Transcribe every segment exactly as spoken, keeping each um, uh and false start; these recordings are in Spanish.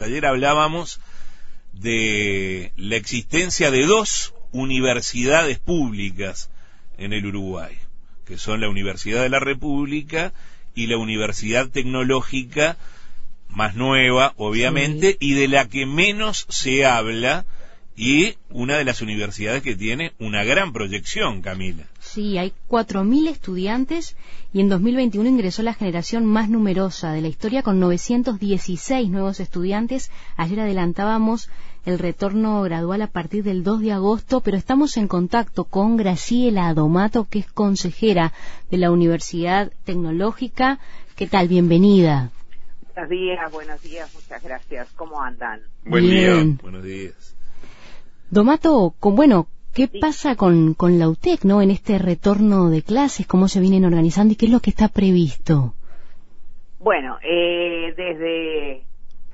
Ayer hablábamos de la existencia de dos universidades públicas en el Uruguay, que son la Universidad de la República y la Universidad Tecnológica, más nueva, obviamente, sí, y de la que menos se habla, y una de las universidades que tiene una gran proyección, Camila. Sí, hay cuatro mil estudiantes y en dos mil veintiuno ingresó la generación más numerosa de la historia con novecientos dieciséis nuevos estudiantes. Ayer adelantábamos el retorno gradual a partir del dos de agosto, pero estamos en contacto con Graciela Domato, que es consejera de la Universidad Tecnológica. ¿Qué tal? Bienvenida. Buenos días, buenos días, muchas gracias. ¿Cómo andan? Buen Bien. día, buenos días. Domato, con, bueno, ¿qué sí. pasa con, con la U T E C, ¿no? En este retorno de clases, cómo se vienen organizando y qué es lo que está previsto? Bueno, eh, desde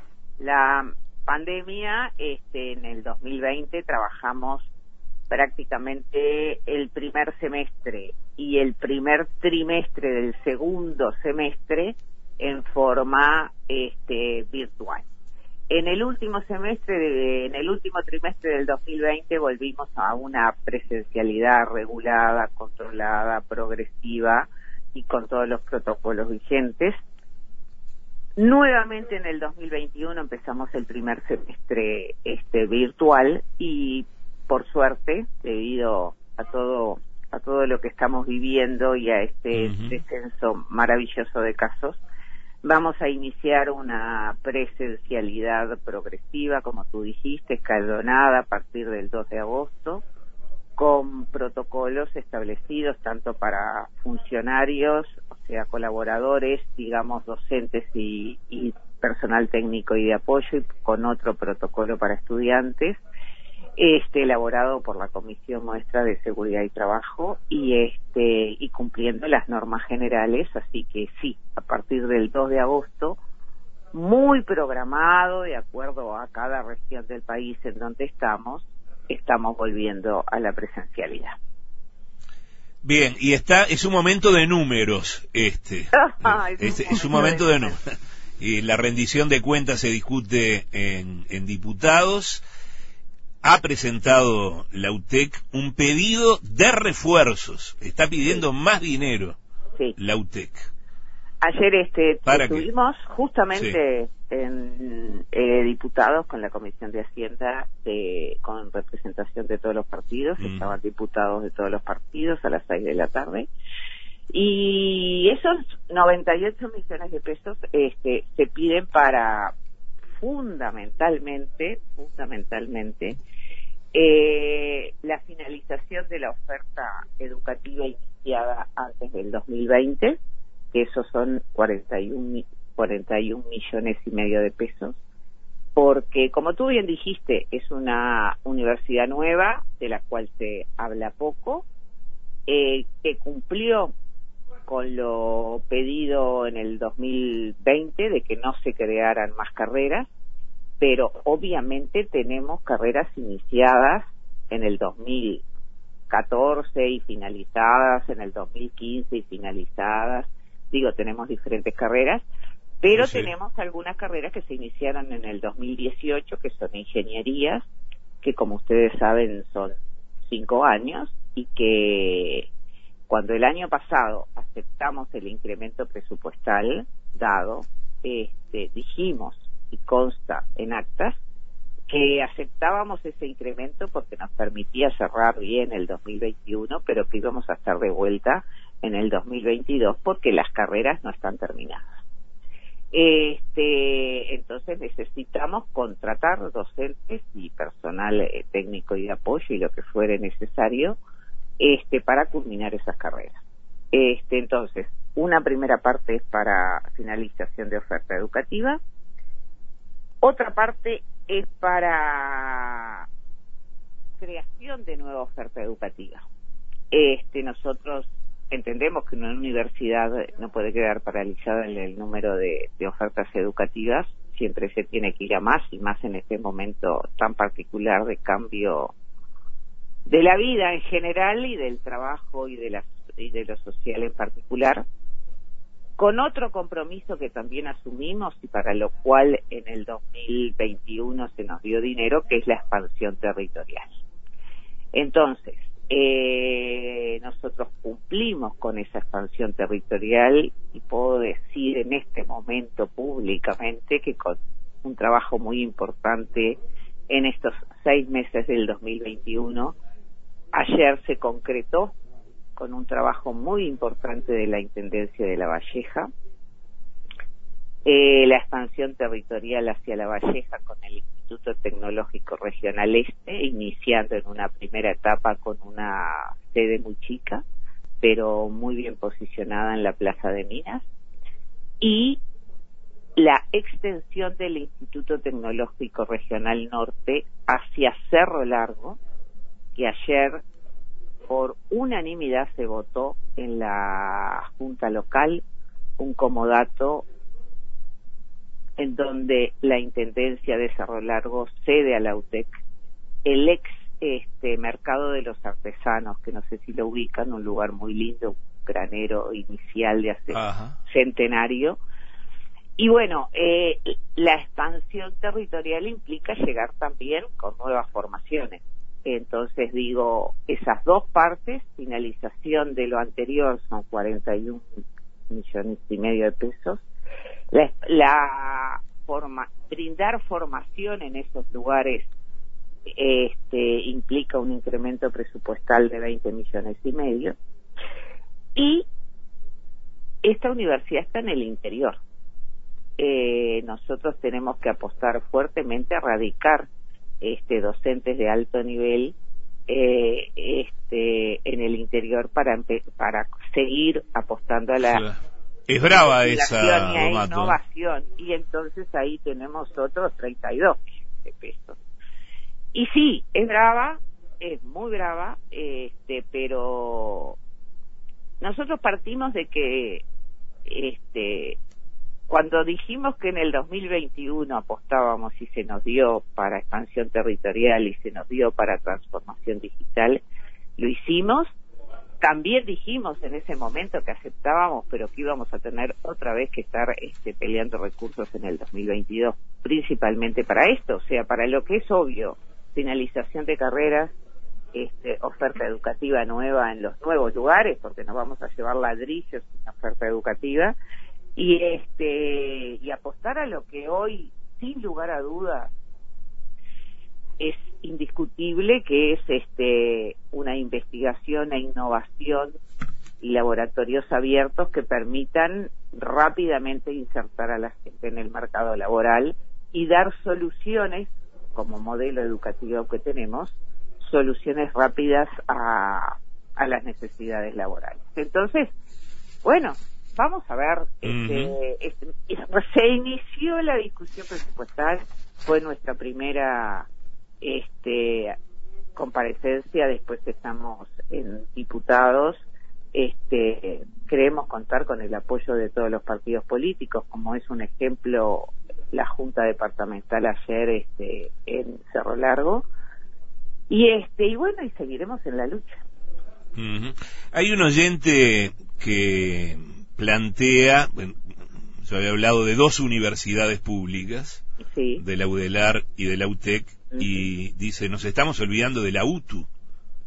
la pandemia, este, en el dos mil veinte trabajamos prácticamente el primer semestre y el primer trimestre del segundo semestre en forma este, virtual. En el último semestre, de, en el último trimestre del dos mil veinte volvimos a una presencialidad regulada, controlada, progresiva y con todos los protocolos vigentes. Nuevamente en el dos mil veintiuno empezamos el primer semestre este virtual y por suerte, debido a todo a todo lo que estamos viviendo y a este uh-huh. descenso maravilloso de casos, vamos a iniciar una presencialidad progresiva, como tú dijiste, escalonada a partir del dos de agosto, con protocolos establecidos tanto para funcionarios, o sea, colaboradores, digamos, docentes y, y personal técnico y de apoyo, y con otro protocolo para estudiantes, este elaborado por la Comisión Muestra de Seguridad y Trabajo y este y cumpliendo las normas generales, así que sí, a partir del dos de agosto, muy programado de acuerdo a cada región del país en donde estamos, estamos volviendo a la presencialidad. Bien, y está es un momento de números este. Ah, es, es, un es un momento de, de números. Y la rendición de cuentas se discute en, en diputados. Ha presentado la U T E C un pedido de refuerzos. Está pidiendo sí. más dinero sí. la U T E C. Ayer este ¿Para estuvimos qué? justamente sí. en eh, diputados con la Comisión de Hacienda de, con representación de todos los partidos. Mm. Estaban diputados de todos los partidos a las seis de la tarde. Y esos noventa y ocho millones de pesos este, se piden para fundamentalmente, fundamentalmente, eh, la finalización de la oferta educativa iniciada antes del dos mil veinte, que esos son cuarenta y un millones y medio de pesos, porque, como tú bien dijiste, es una universidad nueva, de la cual se habla poco, eh, que cumplió con lo pedido en el dos mil veinte de que no se crearan más carreras, pero obviamente tenemos carreras iniciadas en el dos mil catorce y finalizadas en el dos mil quince y finalizadas, digo, tenemos diferentes carreras, pero sí, sí. tenemos algunas carreras que se iniciaron en el dos mil dieciocho, que son ingenierías, que como ustedes saben son cinco años, y que cuando el año pasado aceptamos el incremento presupuestal dado, este, dijimos, y consta en actas, que aceptábamos ese incremento porque nos permitía cerrar bien el dos mil veintiuno, pero que íbamos a estar de vuelta en el dos mil veintidós porque las carreras no están terminadas. Este, entonces necesitamos contratar docentes y personal eh, técnico y de apoyo y lo que fuere necesario este para culminar esas carreras. Este, entonces, una primera parte es para finalización de oferta educativa, otra parte es para creación de nueva oferta educativa. Este, nosotros entendemos que una universidad no puede quedar paralizada en el número de, de ofertas educativas, siempre se tiene que ir a más, y más en este momento tan particular de cambio de la vida en general y del trabajo y de la y de lo social en particular. con otro compromiso que también asumimos y para lo cual en el dos mil veintiuno se nos dio dinero, que es la expansión territorial. Entonces, eh, nosotros cumplimos con esa expansión territorial y puedo decir en este momento públicamente que con un trabajo muy importante en estos seis meses del dos mil veintiuno, ayer se concretó con un trabajo muy importante de la Intendencia de La Valleja, eh, la expansión territorial hacia La Valleja con el Instituto Tecnológico Regional Este, iniciando en una primera etapa con una sede muy chica, pero muy bien posicionada en la Plaza de Minas, y la extensión del Instituto Tecnológico Regional Norte hacia Cerro Largo, que ayer por unanimidad se votó en la Junta Local un comodato en donde la Intendencia de Cerro Largo cede a la U T E C el ex este mercado de los artesanos, que no sé si lo ubican, un lugar muy lindo, un granero inicial de hace Ajá. centenario. Y bueno, eh, la expansión territorial implica llegar también con nuevas formaciones. Entonces digo, esas dos partes, finalización de lo anterior son cuarenta y un millones y medio de pesos, la, la forma, brindar formación en esos lugares este, implica un incremento presupuestal de veinte millones y medio, y esta universidad está en el interior. Eh, nosotros tenemos que apostar fuertemente a radicar este docentes de alto nivel eh, este en el interior para para seguir apostando a la sí. Es brava esa y a innovación, y entonces ahí tenemos otros treinta y dos millones de pesos. Y sí, es brava, es muy brava, este pero nosotros partimos de que este cuando dijimos que en el dos mil veintiuno apostábamos y se nos dio para expansión territorial y se nos dio para transformación digital, lo hicimos. También dijimos en ese momento que aceptábamos, pero que íbamos a tener otra vez que estar este, peleando recursos en el dos mil veintidós, principalmente para esto, o sea, para lo que es obvio, finalización de carreras, este, oferta educativa nueva en los nuevos lugares, porque nos vamos a llevar ladrillos en oferta educativa, y este y apostar a lo que hoy sin lugar a dudas es indiscutible, que es este una investigación e innovación y laboratorios abiertos que permitan rápidamente insertar a la gente en el mercado laboral y dar soluciones, como modelo educativo que tenemos, soluciones rápidas a, a las necesidades laborales. Entonces, bueno, vamos a ver, este, uh-huh. este, se inició la discusión presupuestal, fue nuestra primera este, comparecencia, después estamos en diputados, este, creemos contar con el apoyo de todos los partidos políticos, como es un ejemplo la Junta Departamental ayer este, en Cerro Largo, y este y bueno, y seguiremos en la lucha. Uh-huh. Hay un oyente que plantea, bueno, yo había hablado de dos universidades públicas, sí, de la UDELAR y de la U T E C, uh-huh. y dice, nos estamos olvidando de la U T U.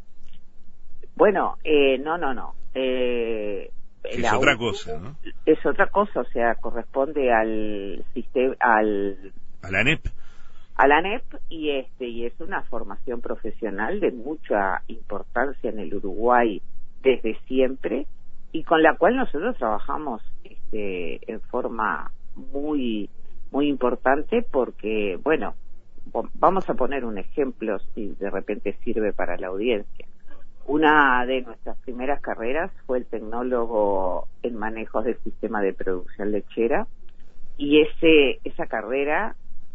Bueno, eh, no, no, no. Eh, es otra U T U cosa, ¿no? Es otra cosa, o sea, corresponde al sistema, al... a la ANEP. A la ANEP, y este y es una formación profesional de mucha importancia en el Uruguay desde siempre, y con la cual nosotros trabajamos este, en forma muy muy importante, porque, bueno, vamos a poner un ejemplo si de repente sirve para la audiencia. Una de nuestras primeras carreras fue el tecnólogo en manejos del sistema de producción lechera, y ese esa carrera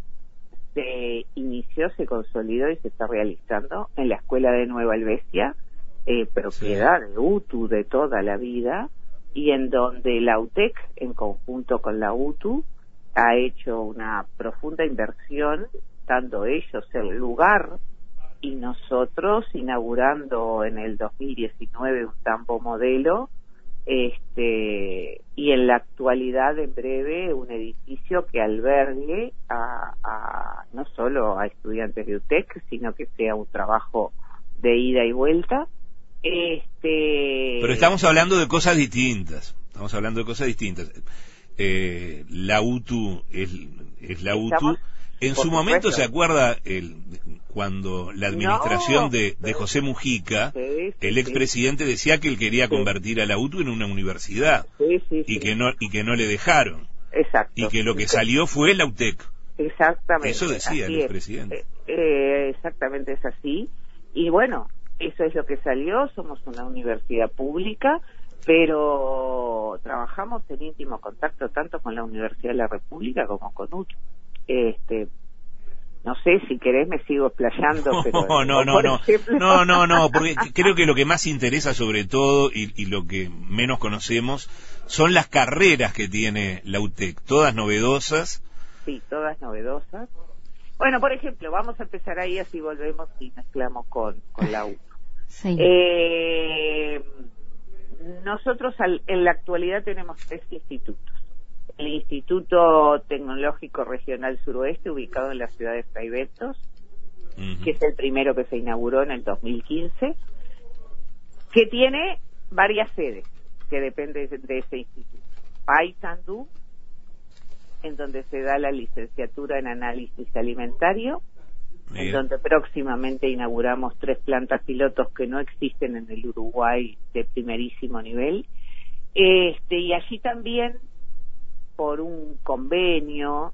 se inició, se consolidó y se está realizando en la Escuela de Nueva Helvecia, eh, propiedad sí. de U T U de toda la vida, y en donde la U T E C, en conjunto con la U T U, ha hecho una profunda inversión, dando ellos el lugar, y nosotros inaugurando en el dos mil diecinueve un tambo modelo, este y en la actualidad, en breve, un edificio que albergue a, a no solo a estudiantes de U T E C, sino que sea un trabajo de ida y vuelta. Este... Pero estamos hablando de cosas distintas, estamos hablando de cosas distintas. Eh, la U T U es, es la U T U. Estamos, en su momento, ¿se acuerda el, cuando la administración no, de, de José Mujica, sí, sí, el expresidente sí. decía que él quería sí. convertir a la U T U en una universidad sí, sí, y sí. que no y que no le dejaron? Exacto. Y que lo que sí. salió fue la U T E C. Exactamente. Eso decía el es. expresidente. Eh, eh, exactamente es así. Y bueno, eso es lo que salió. Somos una universidad pública, pero trabajamos en íntimo contacto tanto con la Universidad de la República como con U T U. Este, no sé, si querés me sigo explayando, no, pero... No, no, no, ejemplo... no, no, no, porque creo que lo que más interesa sobre todo y, y lo que menos conocemos son las carreras que tiene la U T E C, todas novedosas. Sí, todas novedosas. Bueno, por ejemplo, vamos a empezar ahí, así volvemos y mezclamos con, con la U T U. Sí. Eh, nosotros al, en la actualidad tenemos tres institutos. El Instituto Tecnológico Regional Suroeste, ubicado en la ciudad de Fray Bentos, uh-huh. que es el primero que se inauguró en el dos mil quince, que tiene varias sedes, que depende de, de ese instituto. Paysandú, en donde se da la licenciatura en análisis alimentario, Mira. en donde próximamente inauguramos tres plantas pilotos que no existen en el Uruguay de primerísimo nivel. Este, y allí también, por un convenio,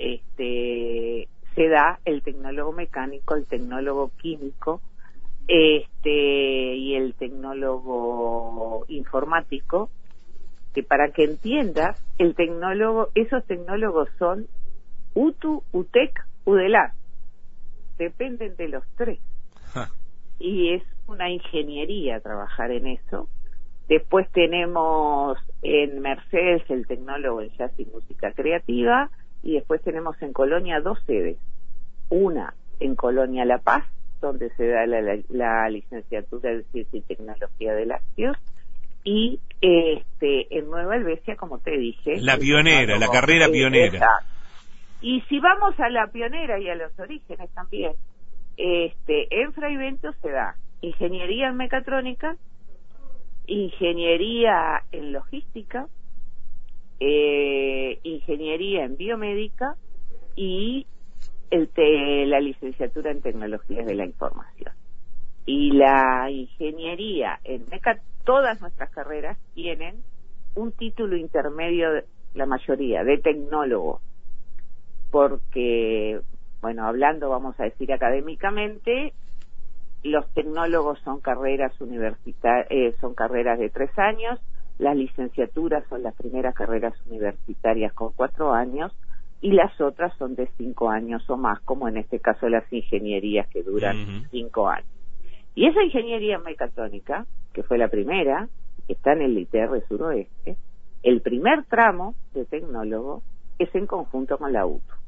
este, se da el tecnólogo mecánico, el tecnólogo químico, este, y el tecnólogo informático, que para que entiendas, el tecnólogo, esos tecnólogos son U T U, U T E C, U D E L A R, dependen de los tres. Ja. Y es una ingeniería trabajar en eso. Después tenemos en Mercedes el tecnólogo en jazz y música creativa, y después tenemos en Colonia dos sedes. Una en Colonia La Paz, donde se da la, la, la licenciatura en Ciencia y Tecnología de Lácteos, y este en Nueva Helvecia, como te dije. La pionera, la carrera pionera. Exacto. Y si vamos a la pionera y a los orígenes también, este en Fray Bentos se da ingeniería en mecatrónica, ingeniería en logística, eh, ingeniería en biomédica y el te, la licenciatura en tecnologías de la información. Y la ingeniería en meca, todas nuestras carreras tienen un título intermedio, de, la mayoría, de tecnólogo, porque, bueno, hablando, vamos a decir académicamente, los tecnólogos son carreras universitarias, eh, son carreras de tres años, las licenciaturas son las primeras carreras universitarias con cuatro años, y las otras son de cinco años o más, como en este caso las ingenierías que duran uh-huh. cinco años. Y esa ingeniería mecatrónica, que fue la primera, que está en el I T R Suroeste, el primer tramo de tecnólogo es en conjunto con la U T U.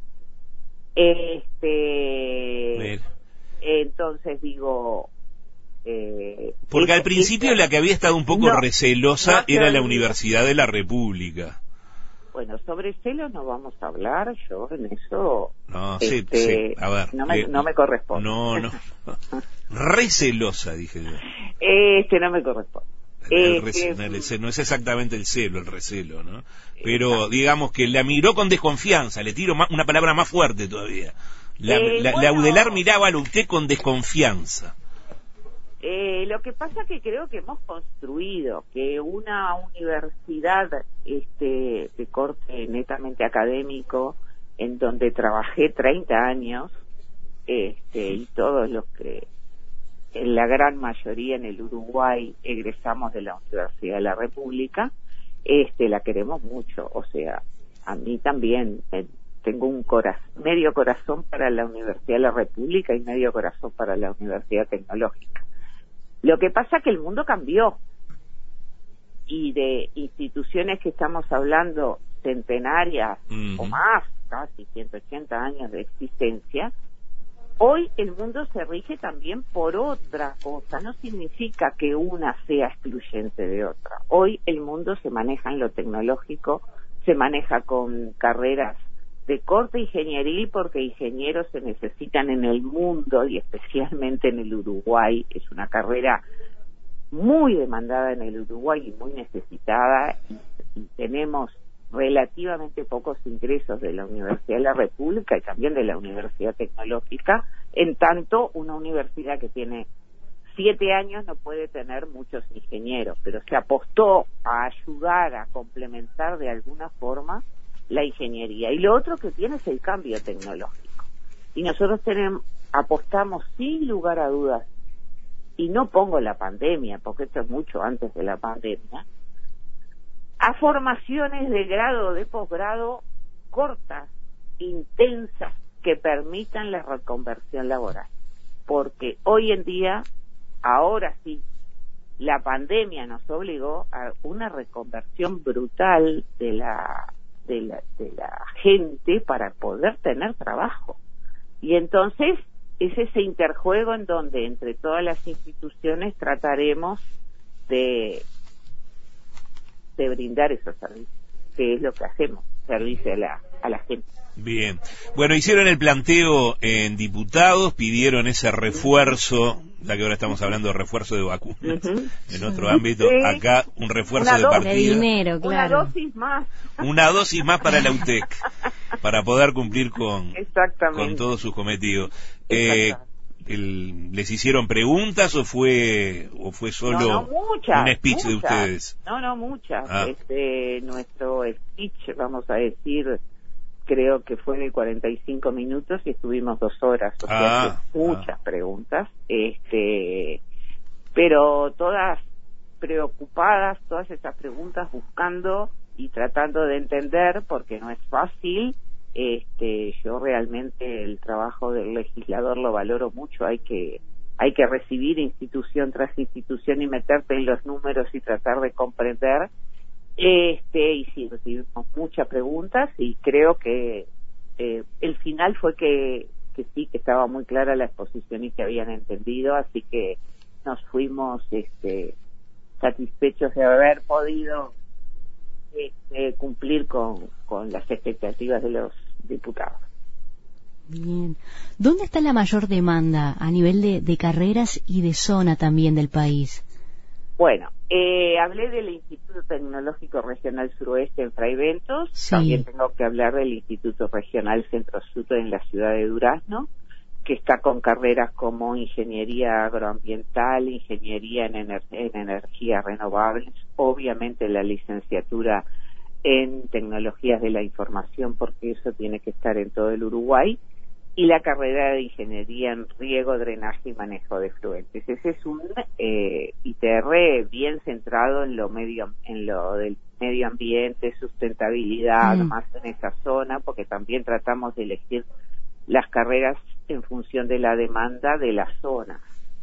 Este... Bien. Entonces digo... Eh, Porque al principio la que había estado un poco no, recelosa no era la Universidad de la República. Bueno, sobre celos no vamos a hablar, yo en eso... No, este, sí, sí, a ver... No me, eh, no me corresponde. No, no, recelosa, dije yo. Este no me corresponde. El recelo, el recelo, no es exactamente el celo, el recelo, ¿no? Pero exacto. Digamos que la miró con desconfianza, le tiro más, una palabra más fuerte todavía. La, eh, la, bueno, la U D E L A R miraba a la U T E C con desconfianza. Eh, lo que pasa que creo que hemos construido que una universidad este de corte netamente académico, en donde trabajé treinta años, este y todos los que, en la gran mayoría en el Uruguay, egresamos de la Universidad de la República, este la queremos mucho. O sea, a mí también eh, tengo un corazón, medio corazón para la Universidad de la República y medio corazón para la Universidad Tecnológica. Lo que pasa es que el mundo cambió, y de instituciones que estamos hablando centenarias uh-huh. o más, casi ciento ochenta años de existencia, Hoy el mundo se rige también por otra cosa, no significa que una sea excluyente de otra. Hoy el mundo se maneja en lo tecnológico, se maneja con carreras de corte ingenieril porque ingenieros se necesitan en el mundo y especialmente en el Uruguay. Es una carrera muy demandada en el Uruguay y muy necesitada, y, y tenemos relativamente pocos ingresos de la Universidad de la República y también de la Universidad Tecnológica, en tanto una universidad que tiene siete años no puede tener muchos ingenieros, pero se apostó a ayudar a complementar de alguna forma la ingeniería. Y lo otro que tiene es el cambio tecnológico. Y nosotros tenemos, apostamos sin lugar a dudas, y no pongo la pandemia, porque esto es mucho antes de la pandemia, a formaciones de grado o de posgrado cortas, intensas, que permitan la reconversión laboral. Porque hoy en día, ahora sí, la pandemia nos obligó a una reconversión brutal de la, de la, de la gente para poder tener trabajo. Y entonces es ese interjuego en donde entre todas las instituciones trataremos de de brindar esos servicios, que es lo que hacemos, servicio a la, a la gente. Bien. Bueno, hicieron el planteo en diputados, pidieron ese refuerzo, ya que ahora estamos hablando de refuerzo de vacunas, uh-huh. en otro ámbito, sí. Acá un refuerzo una de partida. De dinero, claro. Una dosis más. Una dosis más para la U T E C, para poder cumplir con, con todos sus cometidos. Eh, El, ¿Les hicieron preguntas o fue o fue solo no, no, muchas, un speech muchas. de ustedes? No, no, muchas. Ah. Este, nuestro speech, vamos a decir, creo que fue de cuarenta y cinco minutos y estuvimos dos horas, o sea, ah, que muchas ah. preguntas, este, pero todas preocupadas, todas esas preguntas buscando y tratando de entender, porque no es fácil. Este, yo realmente el trabajo del legislador lo valoro mucho, hay que hay que recibir institución tras institución y meterte en los números y tratar de comprender. Este, y sí, recibimos muchas preguntas y creo que eh, el final fue que, que sí, que estaba muy clara la exposición y que habían entendido, así que nos fuimos este, satisfechos de haber podido este, cumplir con, con las expectativas de los diputados. Bien. ¿Dónde está la mayor demanda a nivel de, de carreras y de zona también del país? Bueno, eh, hablé del Instituto Tecnológico Regional Suroeste en Fray Bentos, sí. También tengo que hablar del Instituto Regional Centro Sur en la ciudad de Durazno, que está con carreras como Ingeniería Agroambiental, Ingeniería en, ener en Energías Renovables, obviamente la licenciatura en Tecnologías de la Información, porque eso tiene que estar en todo el Uruguay, y la carrera de Ingeniería en Riego, Drenaje y Manejo de Efluentes. Ese es un eh, I T R bien centrado en lo medio, en lo del medio ambiente, sustentabilidad, mm. más en esa zona, porque también tratamos de elegir las carreras en función de la demanda de la zona.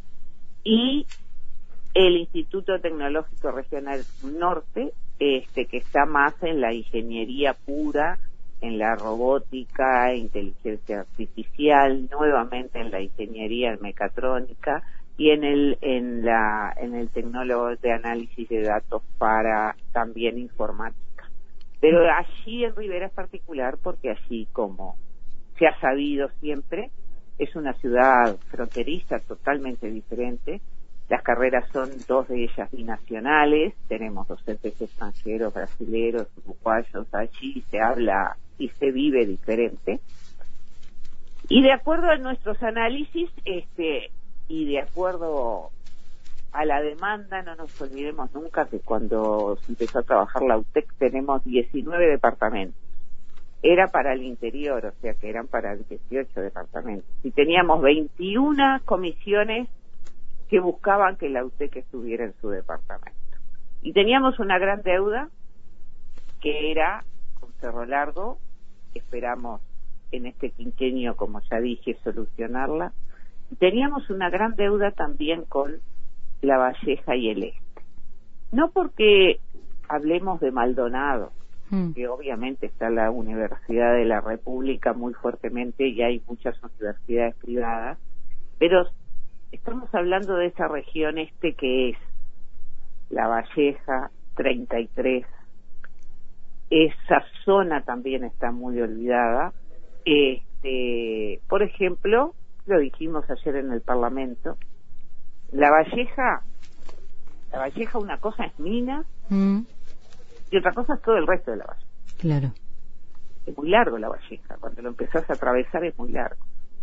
Y el Instituto Tecnológico Regional Norte, este que está más en la ingeniería pura, en la robótica, inteligencia artificial, nuevamente en la ingeniería en mecatrónica y en el en la en el tecnólogo de análisis de datos para también informática. Pero allí en Rivera es particular porque allí, como se ha sabido siempre, es una ciudad fronteriza totalmente diferente. Las carreras son dos de ellas binacionales, tenemos docentes extranjeros, brasileños, uruguayos, allí se habla y se vive diferente. Y de acuerdo a nuestros análisis, este, y de acuerdo a la demanda, no nos olvidemos nunca que cuando se empezó a trabajar la U T E C tenemos diecinueve departamentos. Era para el interior, o sea que eran para dieciocho departamentos. Y teníamos veintiuna comisiones que buscaban que la U T E C estuviera en su departamento. Y teníamos una gran deuda, que era con Cerro Largo, esperamos en este quinquenio, como ya dije, solucionarla. Y teníamos una gran deuda también con La Valleja y el Este. No porque hablemos de Maldonado, mm. que obviamente está la Universidad de la República muy fuertemente y hay muchas universidades privadas, pero estamos hablando de esa región este que es La Valleja, treinta y tres, esa zona también está muy olvidada. Este, por ejemplo, lo dijimos ayer en el Parlamento, La Valleja, La Valleja una cosa es Minas mm. y otra cosa es todo el resto de La Valleja. Claro. Es muy largo La Valleja, cuando lo empezás a atravesar es muy largo.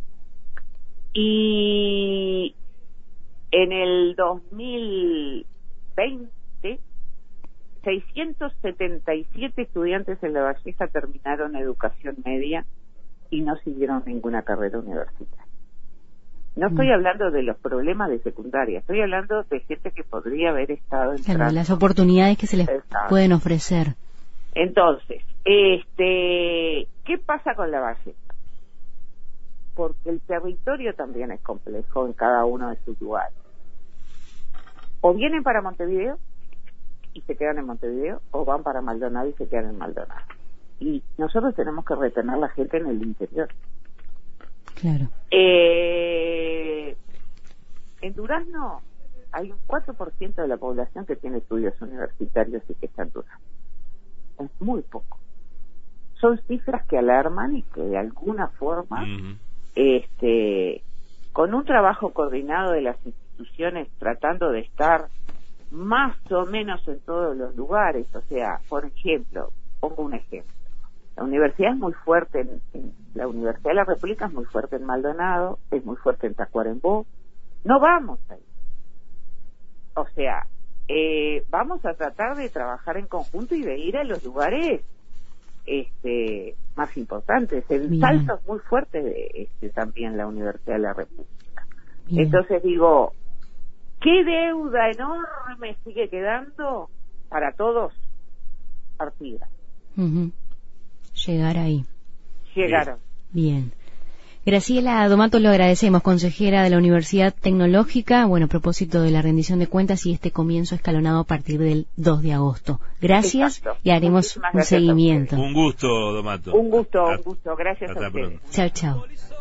Y en el dos mil veinte, seiscientos setenta y siete estudiantes en La Valleja terminaron educación media y no siguieron ninguna carrera universitaria. No estoy mm. hablando de los problemas de secundaria, estoy hablando de gente que podría haber estado entrando. Claro, las oportunidades que se les Exacto. pueden ofrecer. Entonces, este, ¿qué pasa con La Valleja? Porque el territorio también es complejo en cada uno de sus lugares. O vienen para Montevideo y se quedan en Montevideo, o van para Maldonado y se quedan en Maldonado. Y nosotros tenemos que retener la gente en el interior. Claro. Eh, en Durazno hay un cuatro por ciento de la población que tiene estudios universitarios y que está en Durazno. Es muy poco. Son cifras que alarman y que de alguna forma... Uh-huh. Este, con un trabajo coordinado de las instituciones tratando de estar más o menos en todos los lugares, o sea, por ejemplo, pongo un ejemplo, la universidad es muy fuerte en, en la Universidad de la República es muy fuerte en Maldonado, es muy fuerte en Tacuarembó, no vamos ahí, o sea, eh, vamos a tratar de trabajar en conjunto y de ir a los lugares este más importantes. El Bien. salto es muy fuerte de este también la Universidad de la República. Bien. Entonces digo, ¿qué deuda enorme sigue quedando para todos? Artigas. Uh-huh. Llegar ahí. Llegaron. Bien. Graciela Domato, lo agradecemos, consejera de la Universidad Tecnológica, bueno, a propósito de la rendición de cuentas y este comienzo escalonado a partir del dos de agosto. Gracias. Exacto. Y haremos un seguimiento. Un gusto, Domato. Un gusto, un gusto. Gracias Hasta a ustedes. pronto. Chao, chao.